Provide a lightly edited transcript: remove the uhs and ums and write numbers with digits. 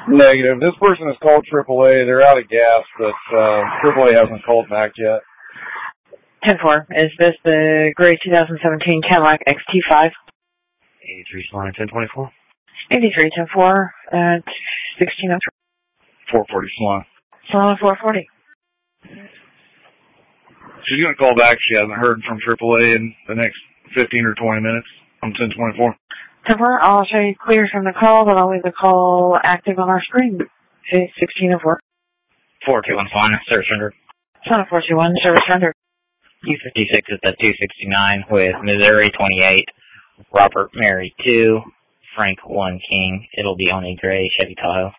Negative. This person has called AAA. They're out of gas, but AAA hasn't called back yet. 10-4. Is this the gray 2017 Cadillac XT5? 83 Salon 1024. 83, 10-4, at 1603. 440 Salon. Salon 440. She's going to call back. She hasn't heard from AAA in the next 15 or 20 minutes. I'm 1024. 10-4, I'll show you clear from the call, but I'll leave the call active on our screen. 1604. 421 Salon, service rendered. Salon 421, service rendered. U56 is the 269 with Missouri 28, Robert Mary 2, Frank 1 King. It'll be on a gray Chevy Tahoe.